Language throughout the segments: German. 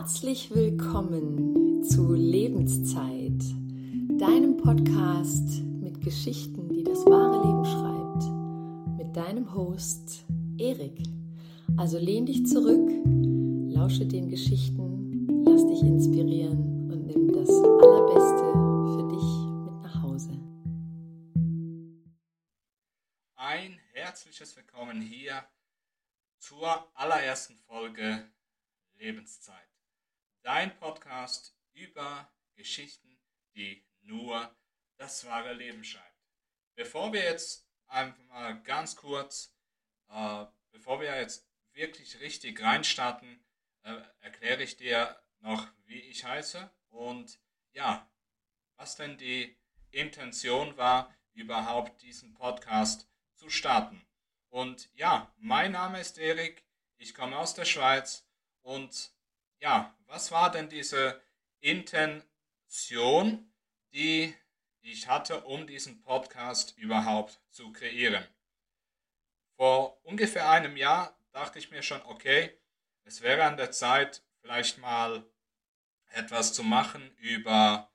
Herzlich willkommen zu Lebenszeit, deinem Podcast mit Geschichten, die das wahre Leben schreibt, mit deinem Host Erik. Also lehn dich zurück, lausche den Geschichten, lass dich inspirieren und nimm das Allerbeste für dich mit nach Hause. Ein herzliches Willkommen hier zur allerersten Folge Lebenszeit. Dein Podcast über Geschichten, die nur das wahre Leben schreibt. Bevor wir jetzt einfach mal ganz kurz, bevor wir jetzt wirklich richtig reinstarten, erkläre ich dir noch, wie ich heiße und ja, was denn die Intention war, überhaupt diesen Podcast zu starten. Und ja, mein Name ist Erik, ich komme aus der Schweiz und ja, was war denn diese Intention, die ich hatte, um diesen Podcast überhaupt zu kreieren? Vor ungefähr einem Jahr dachte ich mir schon, okay, es wäre an der Zeit, vielleicht mal etwas zu machen über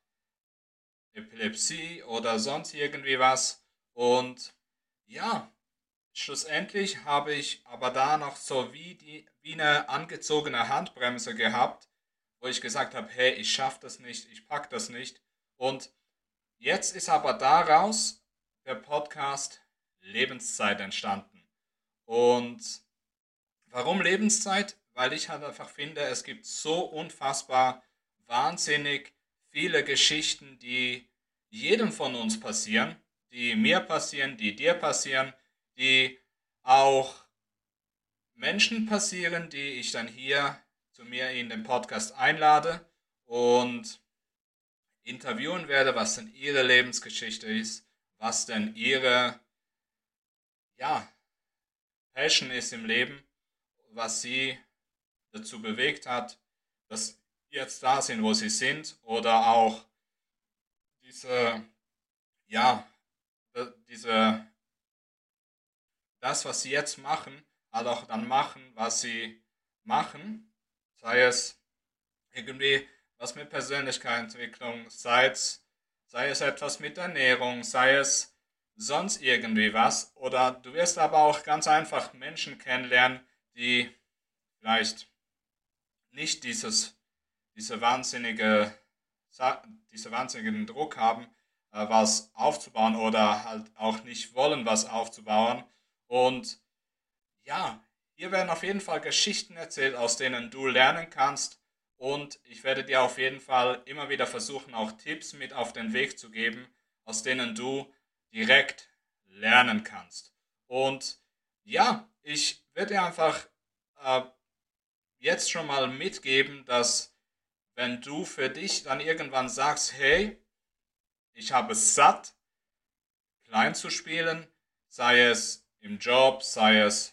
Epilepsie oder sonst irgendwie was. Und ja, schlussendlich habe ich aber da noch so wie eine angezogene Handbremse gehabt, wo ich gesagt habe, hey, ich schaffe das nicht, ich packe das nicht. Und jetzt ist aber daraus der Podcast Lebenszeit entstanden. Und warum Lebenszeit? Weil ich halt einfach finde, es gibt so unfassbar wahnsinnig viele Geschichten, die jedem von uns passieren, die mir passieren, die dir passieren, die auch Menschen passieren, die ich dann hier zu mir in den Podcast einlade und interviewen werde, was denn ihre Lebensgeschichte ist, was denn ihre, ja, Passion ist im Leben, was sie dazu bewegt hat, dass sie jetzt da sind, wo sie sind, oder auch diese, ja, diese, das, was sie jetzt machen, halt auch dann machen, was sie machen, sei es irgendwie was mit Persönlichkeitsentwicklung, sei es etwas mit Ernährung, sei es sonst irgendwie was, oder du wirst aber auch ganz einfach Menschen kennenlernen, die vielleicht nicht diese wahnsinnige, diese wahnsinnigen Druck haben, was aufzubauen oder halt auch nicht wollen, was aufzubauen. Und ja, hier werden auf jeden Fall Geschichten erzählt, aus denen du lernen kannst. Und ich werde dir auf jeden Fall immer wieder versuchen, auch Tipps mit auf den Weg zu geben, aus denen du direkt lernen kannst. Und ja, ich werde dir einfach äh, jetzt schon mal mitgeben, dass wenn du für dich dann irgendwann sagst, hey, ich habe es satt, klein zu spielen, sei es im Job, sei es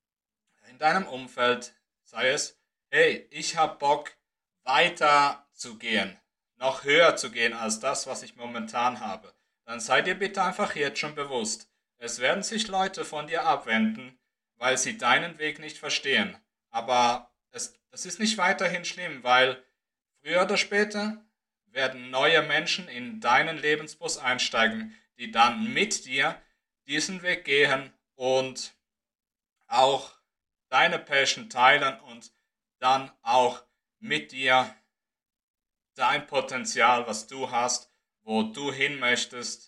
in deinem Umfeld, sei es, hey, ich habe Bock, weiter zu gehen, noch höher zu gehen als das, was ich momentan habe, dann sei dir bitte einfach jetzt schon bewusst, es werden sich Leute von dir abwenden, weil sie deinen Weg nicht verstehen. Aber das ist nicht weiterhin schlimm, weil früher oder später werden neue Menschen in deinen Lebensbus einsteigen, die dann mit dir diesen Weg gehen und auch deine Passion teilen und dann auch mit dir dein Potenzial, was du hast, wo du hin möchtest,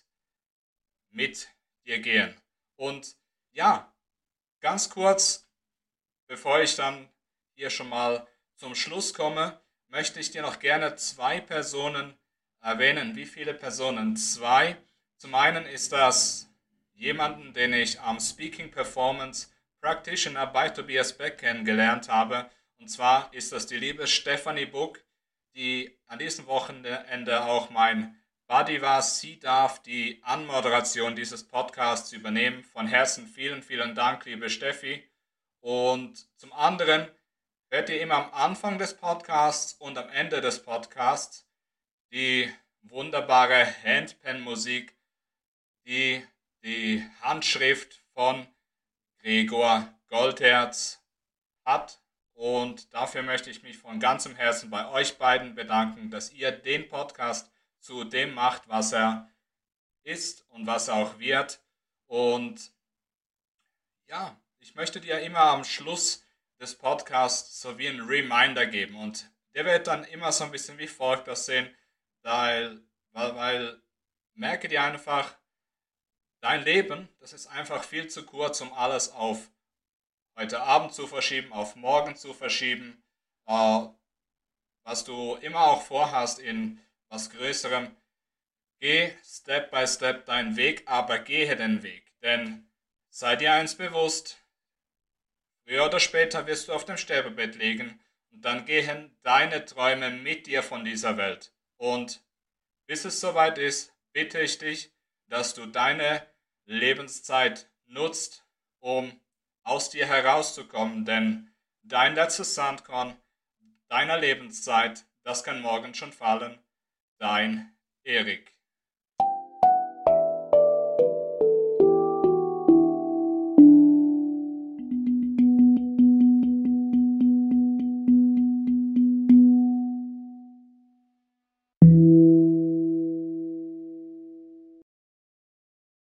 mit dir gehen. Und ja, ganz kurz, bevor ich dann hier schon mal zum Schluss komme, möchte ich dir noch gerne zwei Personen erwähnen. Wie viele Personen? Zwei. Zum einen ist das jemanden, den ich am Speaking Performance Practitioner bei Tobias Beck kennengelernt habe. Und zwar ist das die liebe Stephanie Buck, die an diesem Wochenende auch mein Buddy war. Sie darf die Anmoderation dieses Podcasts übernehmen. Von Herzen vielen, vielen Dank, liebe Steffi. Und zum anderen hört ihr immer am Anfang des Podcasts und am Ende des Podcasts die wunderbare Handpan-Musik, die die Handschrift von Gregor Goldherz hat. Und dafür möchte ich mich von ganzem Herzen bei euch beiden bedanken, dass ihr den Podcast zu dem macht, was er ist und was er auch wird. Und ja, ich möchte dir immer am Schluss des Podcasts so wie einen Reminder geben. Und der wird dann immer so ein bisschen wie folgt aussehen, weil merke dir einfach, dein Leben, das ist einfach viel zu kurz, um alles auf heute Abend zu verschieben, auf morgen zu verschieben, was du immer auch vorhast in was Größerem. Geh Step by Step deinen Weg, aber gehe den Weg. Denn sei dir eins bewusst, früher oder später wirst du auf dem Sterbebett liegen und dann gehen deine Träume mit dir von dieser Welt. Und bis es soweit ist, bitte ich dich, dass du deine Lebenszeit nutzt, um aus dir herauszukommen, denn dein letztes Sandkorn deiner Lebenszeit, das kann morgen schon fallen. Dein Erik.